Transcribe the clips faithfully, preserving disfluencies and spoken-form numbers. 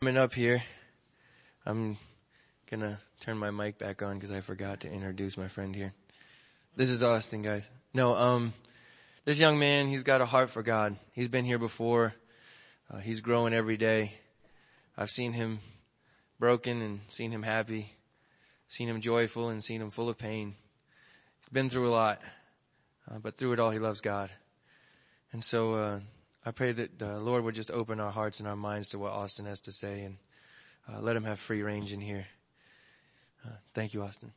freshmen up here. I'm going to turn my mic back on because I forgot to introduce my friend here. This is Austin, guys. No, um, this young man, he's got a heart for God. He's been here before. Uh, he's growing every day. I've seen him broken and seen him happy, seen him joyful and seen him full of pain. He's been through a lot, uh, but through it all, he loves God. And so, uh, I pray that the uh, Lord would just open our hearts and our minds to what Austin has to say and uh, let him have free range in here. Uh, thank you, Austin.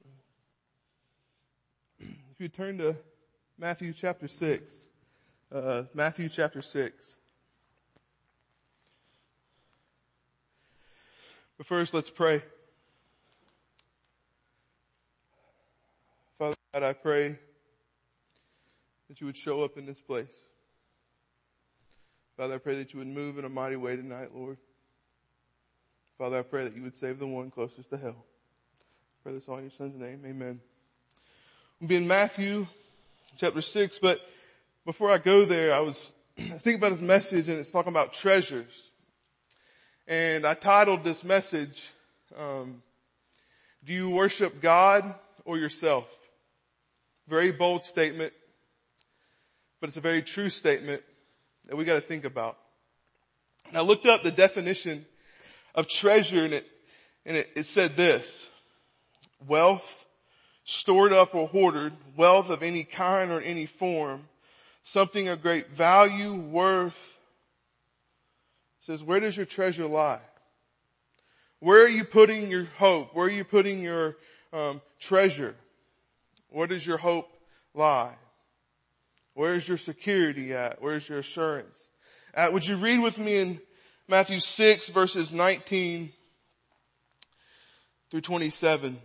If you turn to Matthew chapter six, uh, Matthew chapter six. But first, let's pray. Father God, I pray that you would show up in this place. Father, I pray that you would move in a mighty way tonight, Lord. Father, I pray that you would save the one closest to hell. I pray this all in your son's name. Amen. We'll be in Matthew chapter six, but before I go there, I was, I was thinking about this message, and it's talking about treasures. And I titled this message, um, Do you worship God or yourself? Very bold statement, but it's a very true statement that we got to think about. And I looked up the definition of treasure, and it and it, it said this: wealth stored up or hoarded, wealth of any kind or any form, something of great value, worth. It says, where does your treasure lie? Where are you putting your hope? Where are you putting your um, treasure? Where does your hope lie? Where's your security at? Where's your assurance at? Would you read with me in Matthew six verses nineteen through twenty-seven?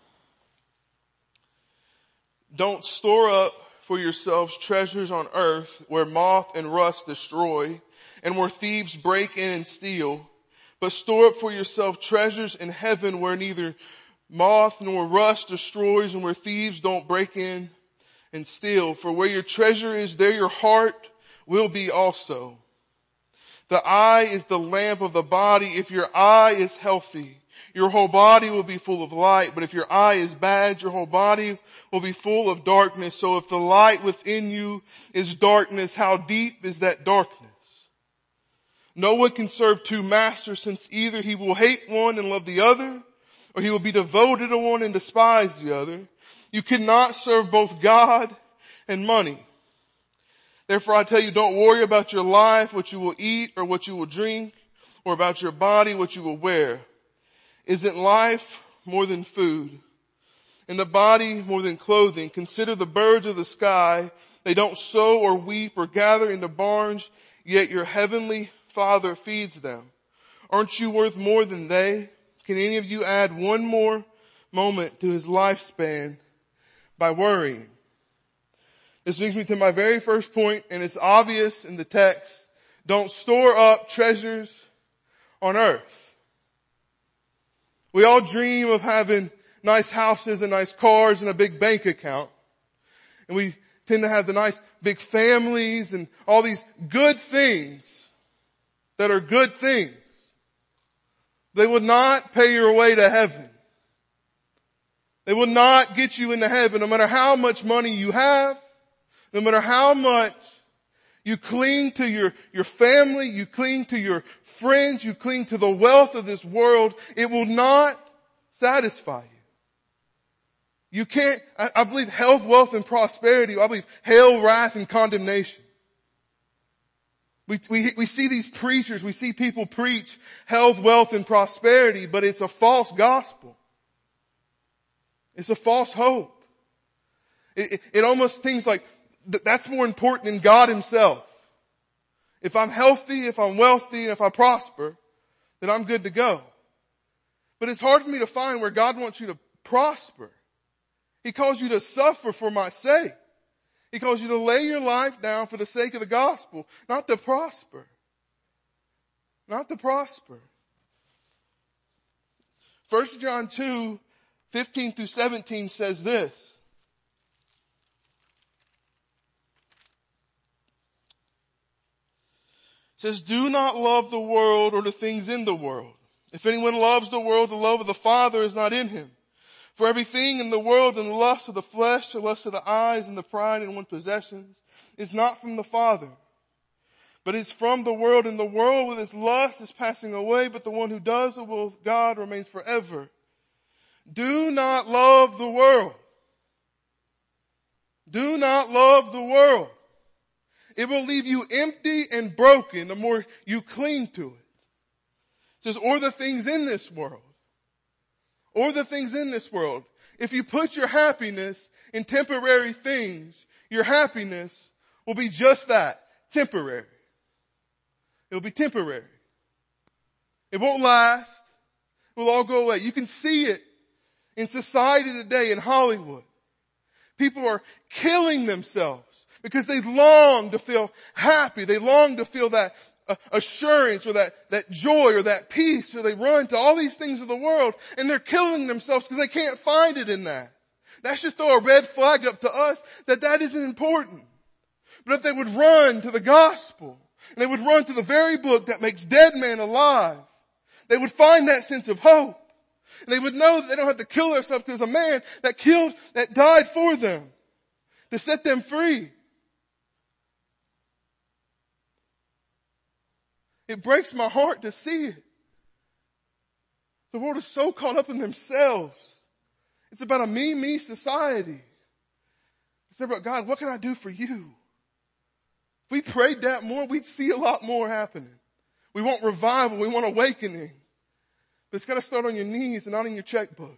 Don't store up for yourselves treasures on earth where moth and rust destroy and where thieves break in and steal, but store up for yourself treasures in heaven where neither moth nor rust destroys and where thieves don't break in and steal. For where your treasure is, there your heart will be also. The eye is the lamp of the body. If your eye is healthy, your whole body will be full of light. But if your eye is bad, your whole body will be full of darkness. So if the light within you is darkness, how deep is that darkness? No one can serve two masters, since either he will hate one and love the other, or he will be devoted to one and despise the other. You cannot serve both God and money. Therefore I tell you, don't worry about your life, what you will eat or what you will drink, or about your body, what you will wear. Isn't life more than food, and the body more than clothing? Consider the birds of the sky. They don't sow or weep or gather into barns, yet your heavenly Father feeds them. Aren't you worth more than they? Can any of you add one more moment to his lifespan by worrying? This brings me to my very first point, and it's obvious in the text. Don't store up treasures on earth. We all dream of having nice houses and nice cars and a big bank account. And we tend to have the nice big families and all these good things that are good things. They will not pay your way to heaven. They will not get you into heaven, no matter how much money you have, no matter how much you cling to your, your family, you cling to your friends, you cling to the wealth of this world. It will not satisfy you. You can't, I, I believe health, wealth, and prosperity. I believe hell, wrath, and condemnation. We, we, we see these preachers, we see people preach health, wealth, and prosperity, but it's a false gospel. It's a false hope. It, it, it almost seems like th- that's more important than God himself. If I'm healthy, if I'm wealthy, and if I prosper, then I'm good to go. But it's hard for me to find where God wants you to prosper. He calls you to suffer for my sake. He calls you to lay your life down for the sake of the gospel, not to prosper. Not to prosper. First John two, fifteen through seventeen says this. says, do not love the world or the things in the world. If anyone loves the world, the love of the Father is not in him. For everything in the world and the lust of the flesh, the lust of the eyes and the pride in one's possessions is not from the Father, but is from the world, and the world with its lust is passing away, but the one who does the will of God remains forever. Do not love the world. Do not love the world. It will leave you empty and broken the more you cling to it. It says, or the things in this world. Or the things in this world. If you put your happiness in temporary things, your happiness will be just that, temporary. It will be temporary. It won't last. It will all go away. You can see it in society today in Hollywood. People are killing themselves because they long to feel happy. They long to feel that uh, assurance or that, that joy or that peace. So they run to all these things of the world and they're killing themselves because they can't find it in that. That should throw a red flag up to us that that isn't important. But if they would run to the gospel and they would run to the very book that makes dead men alive, they would find that sense of hope. And they would know that they don't have to kill themselves because a man that killed, that died for them to set them free. It breaks my heart to see it. The world is so caught up in themselves. It's about a me, me society. It's about, God, what can I do for you? If we prayed that more, we'd see a lot more happening. We want revival. We want awakening. But it's got to start on your knees and not in your checkbook.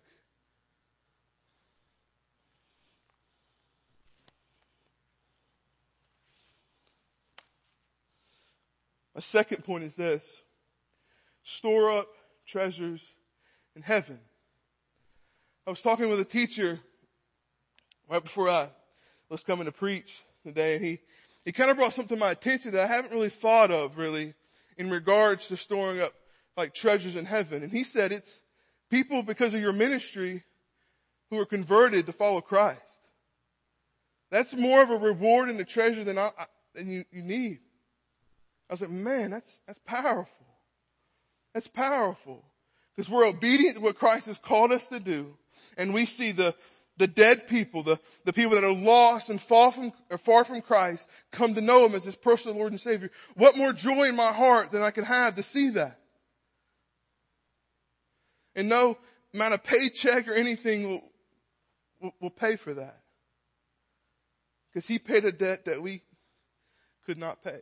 My second point is this. Store up treasures in heaven. I was talking with a teacher right before I was coming to preach today, and he, he kind of brought something to my attention that I haven't really thought of really in regards to storing up like treasures in heaven. And he said it's people because of your ministry who are converted to follow Christ. That's more of a reward and a treasure than I, I than you, you need. I was like, man, that's, that's powerful. That's powerful. Because we're obedient to what Christ has called us to do. And we see the, the dead people, the, the people that are lost and far from, or far from Christ come to know Him as His personal Lord and Savior. What more joy in my heart than I can have to see that? And no amount of paycheck or anything will, will, will pay for that. Because He paid a debt that we could not pay.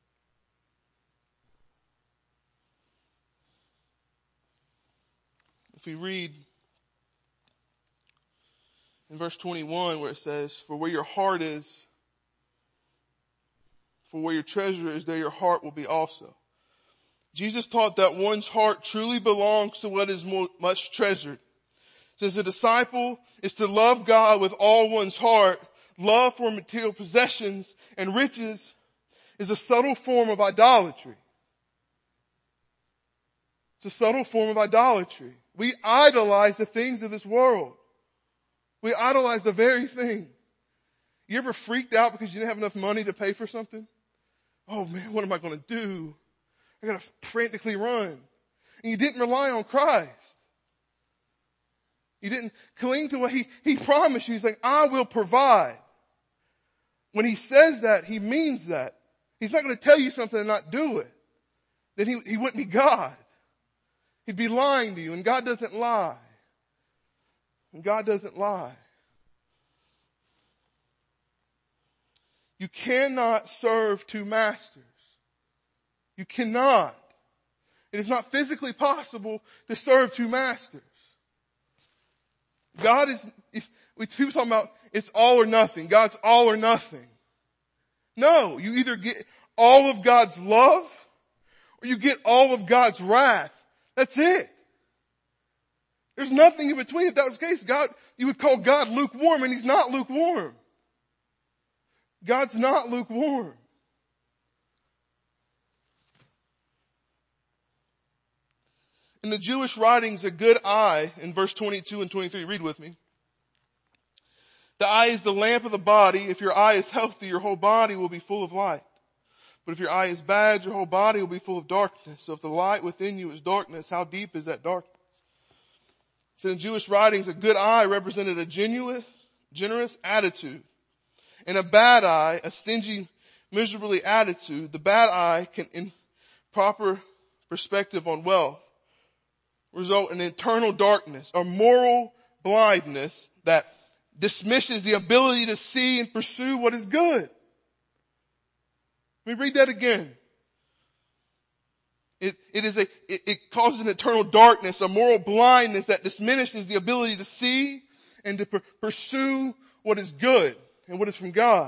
If we read in verse twenty-one where it says, for where your heart is, for where your treasure is, there your heart will be also. Jesus taught that one's heart truly belongs to what is much treasured. Since a disciple is to love God with all one's heart, love for material possessions and riches is a subtle form of idolatry. It's a subtle form of idolatry. We idolize the things of this world. We idolize the very thing. You ever freaked out because you didn't have enough money to pay for something? Oh man, what am I going to do? I got to frantically run. And you didn't rely on Christ. You didn't cling to what he, he promised you. He's like, I will provide. When He says that, He means that. He's not going to tell you something and not do it. Then he, he wouldn't be God. He'd be lying to you, and God doesn't lie. And God doesn't lie. You cannot serve two masters. You cannot. It is not physically possible to serve two masters. God is, if, if people talk about it's all or nothing, God's all or nothing. No, you either get all of God's love or you get all of God's wrath. That's it. There's nothing in between. If that was the case, God, you would call God lukewarm, and He's not lukewarm. God's not lukewarm. In the Jewish writings, a good eye, in verse twenty-two and twenty-three, read with me. The eye is the lamp of the body. If your eye is healthy, your whole body will be full of light. But if your eye is bad, your whole body will be full of darkness. So if the light within you is darkness, how deep is that darkness? So in Jewish writings, a good eye represented a genuine, generous attitude. And a bad eye, a stingy, miserably attitude, the bad eye can, in proper perspective on wealth, result in internal darkness or moral blindness that dismisses the ability to see and pursue what is good. Let me read that again. It, it is a, it, it causes an internal darkness, a moral blindness that diminishes the ability to see and to pr- pursue what is good and what is from God.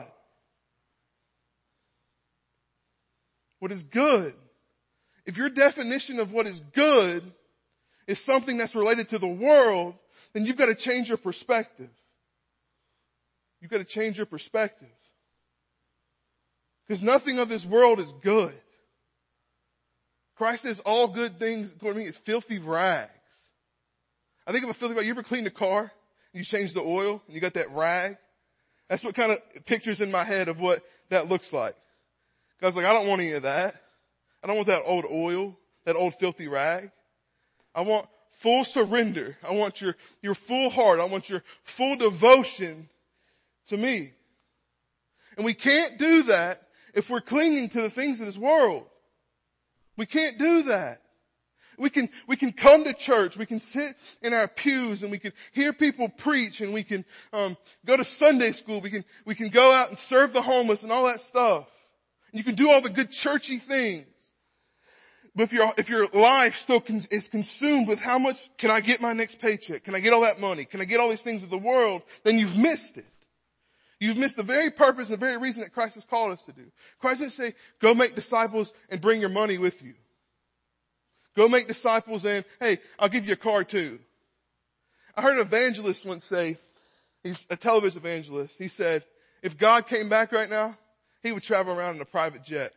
What is good? If your definition of what is good is something that's related to the world, then you've got to change your perspective. You've got to change your perspective. Because nothing of this world is good. Christ says all good things, according to me, is filthy rags. I think of a filthy rag. You ever cleaned a car and you change the oil and you got that rag? That's what kind of pictures in my head of what that looks like. God's like, I don't want any of that. I don't want that old oil, that old filthy rag. I want full surrender. I want your, your full heart. I want your full devotion to me. And we can't do that if we're clinging to the things of this world. We can't do that. We can, we can come to church, we can sit in our pews and we can hear people preach and we can, um, go to Sunday school, we can, we can go out and serve the homeless and all that stuff. And you can do all the good churchy things. But if your, if your life still con- is consumed with how much can I get my next paycheck? Can I get all that money? Can I get all these things of the world? Then you've missed it. You've missed the very purpose and the very reason that Christ has called us to do. Christ didn't say, go make disciples and bring your money with you. Go make disciples and, hey, I'll give you a car too. I heard an evangelist once say, he's a television evangelist, he said, if God came back right now, he would travel around in a private jet.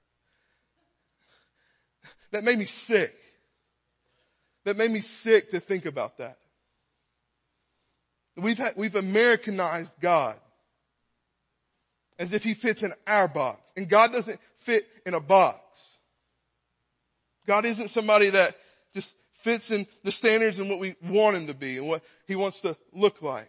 That made me sick. That made me sick to think about that. We've had, we've Americanized God as if he fits in our box. And God doesn't fit in a box. God isn't somebody that just fits in the standards and what we want him to be and what he wants to look like.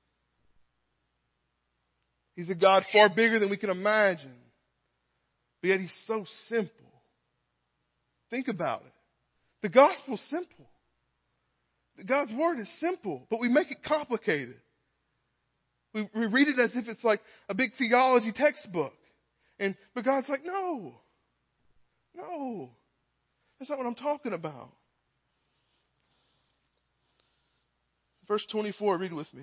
He's a God far bigger than we can imagine. But yet he's so simple. Think about it. The gospel's simple. God's word is simple, but we make it complicated. We, we read it as if it's like a big theology textbook. And, but God's like, no, no, that's not what I'm talking about. Verse twenty-four, read with me.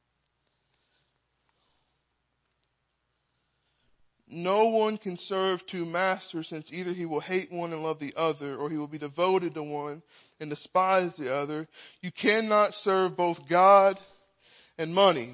No one can serve two masters, since either he will hate one and love the other, or he will be devoted to one and despise the other. You cannot serve both God and money.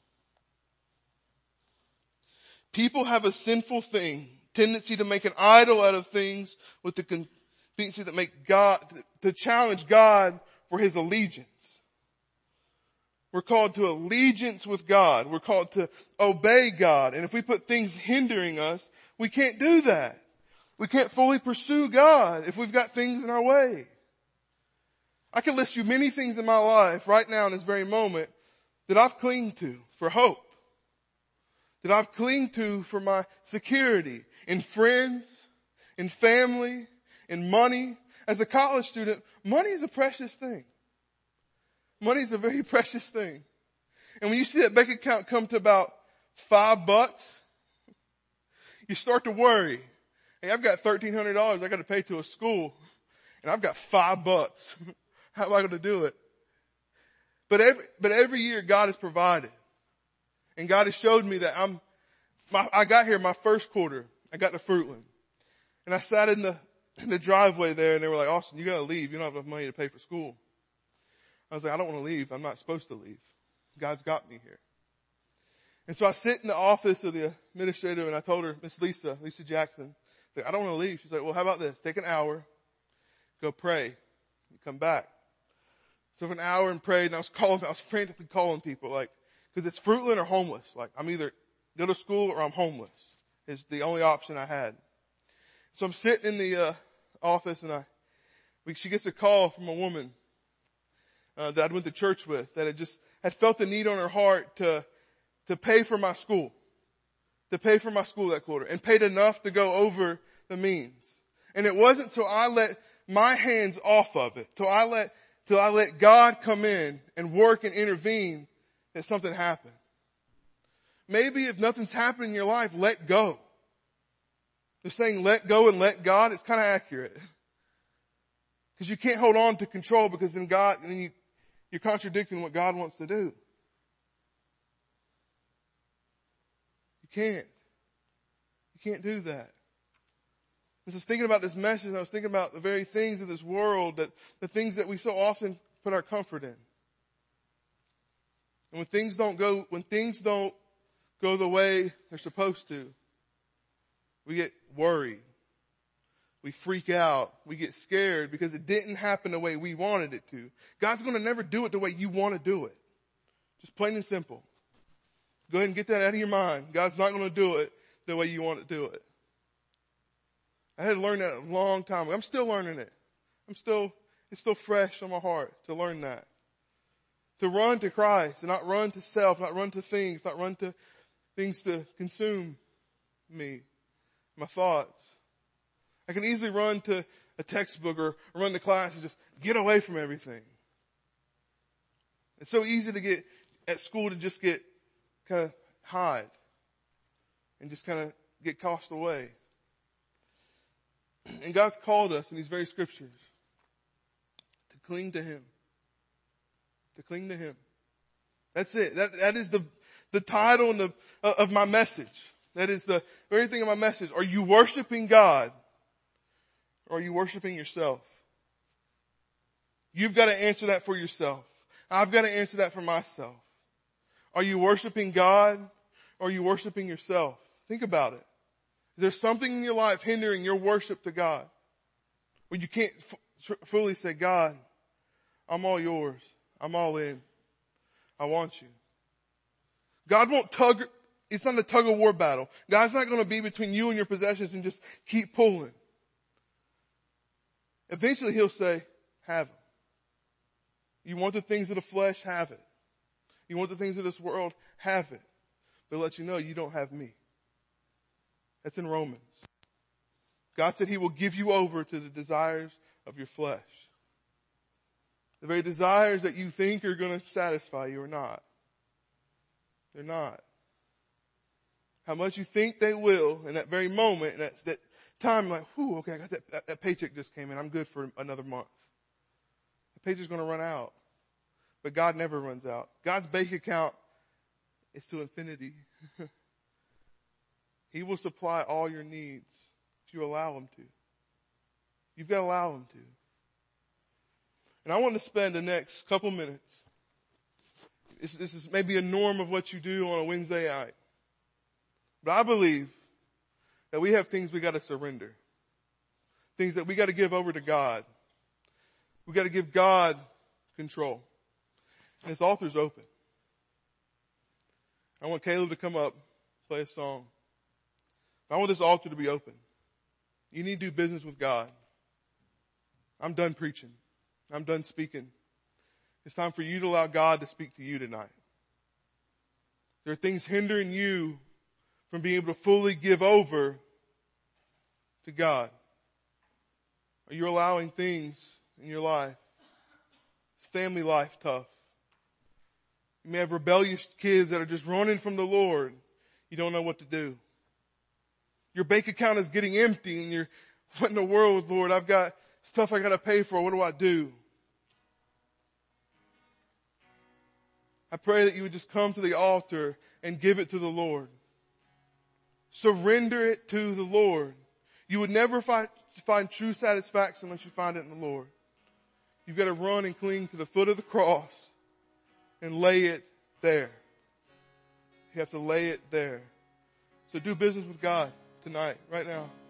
People have a sinful thing, tendency to make an idol out of things with the tendency that make God, to challenge God for his allegiance. We're called to allegiance with God. We're called to obey God. And if we put things hindering us, we can't do that. We can't fully pursue God if we've got things in our way. I can list you many things in my life right now in this very moment that I've clinged to for hope. That I've clinged to for my security in friends, in family, in money. As a college student, money is a precious thing. Money is a very precious thing. And when you see that bank account come to about five bucks, you start to worry. Hey, I've got thirteen hundred dollars I got to pay to a school, and I've got five bucks. How am I going to do it? But every, but every year God has provided. And God has showed me that I'm, my, I got here my first quarter. I got to Fruitland. And I sat in the, in the driveway there, and they were like, Austin, you got to leave. You don't have enough money to pay for school. I was like, I don't want to leave. I'm not supposed to leave. God's got me here. And so I sit in the office of the administrator, and I told her, Miss Lisa, Lisa Jackson, I, like, I don't want to leave. She's like, well, how about this? Take an hour, go pray, you come back. So for an hour and prayed, and I was calling, I was frantically calling people, like, because it's Fruitland or homeless. Like, I'm either go to school or I'm homeless. Is the only option I had. So I'm sitting in the uh, office, and I, we, she gets a call from a woman uh, that I went to church with that had just had felt the need on her heart to to pay for my school, to pay for my school that quarter, and paid enough to go over the means. And it wasn't till I let my hands off of it, till I let till I let God come in and work and intervene, that something happened. Maybe if nothing's happening in your life, let go. The saying, let go and let God, it's kind of accurate. Because you can't hold on to control, because then God, then you, you're contradicting what God wants to do. You can't. You can't do that. I was thinking about this message, and I was thinking about the very things of this world, that the things that we so often put our comfort in. And when things don't go, when things don't go the way they're supposed to, we get worried. We freak out. We get scared because it didn't happen the way we wanted it to. God's going to never do it the way you want to do it. Just plain and simple. Go ahead and get that out of your mind. God's not going to do it the way you want to do it. I had to learn that a long time ago. I'm still learning it. I'm still, it's still fresh on my heart to learn that. To run to Christ and not run to self, not run to things, not run to things to consume me. My thoughts. I can easily run to a textbook or run to class and just get away from everything. It's so easy to get at school to just get kind of hide and just kind of get tossed away. And God's called us in these very scriptures to cling to Him. To cling to Him. That's it. That, that is the, the title and the, uh, of my message. That is the very thing of my message. Are you worshiping God? Or are you worshiping yourself? You've got to answer that for yourself. I've got to answer that for myself. Are you worshiping God? Or are you worshiping yourself? Think about it. Is there something in your life hindering your worship to God? Where you can't f- fully say, God, I'm all yours. I'm all in. I want you. God won't tug, it's not a tug of war battle. God's not going to be between you and your possessions and just keep pulling. Eventually He'll say, have them. You want the things of the flesh? Have it. You want the things of this world? Have it. But He'll let you know you don't have me. That's in Romans. God said He will give you over to the desires of your flesh. The very desires that you think are going to satisfy you are not. They're not. How much you think they will in that very moment, and that, that time, like, whew, okay, I got that, that, that paycheck just came in. I'm good for another month. The paycheck's going to run out. But God never runs out. God's bank account is to infinity. He will supply all your needs if you allow Him to. You've got to allow Him to. And I want to spend the next couple minutes. This, this is maybe a norm of what you do on a Wednesday night. But I believe that we have things we got to surrender. Things that we got to give over to God. We got to give God control. And this altar's open. I want Caleb to come up, play a song. I want this altar to be open. You need to do business with God. I'm done preaching. I'm done speaking. It's time for you to allow God to speak to you tonight. There are things hindering you from being able to fully give over to God. Are you allowing things in your life? Is family life tough? You may have rebellious kids that are just running from the Lord. You don't know what to do. Your bank account is getting empty and you're, what in the world, Lord? I've got stuff I got to pay for. What do I do? I pray that you would just come to the altar and give it to the Lord. Surrender it to the Lord. You would never find, find true satisfaction unless you find it in the Lord. You've got to run and cling to the foot of the cross and lay it there. You have to lay it there. So do business with God tonight, right now.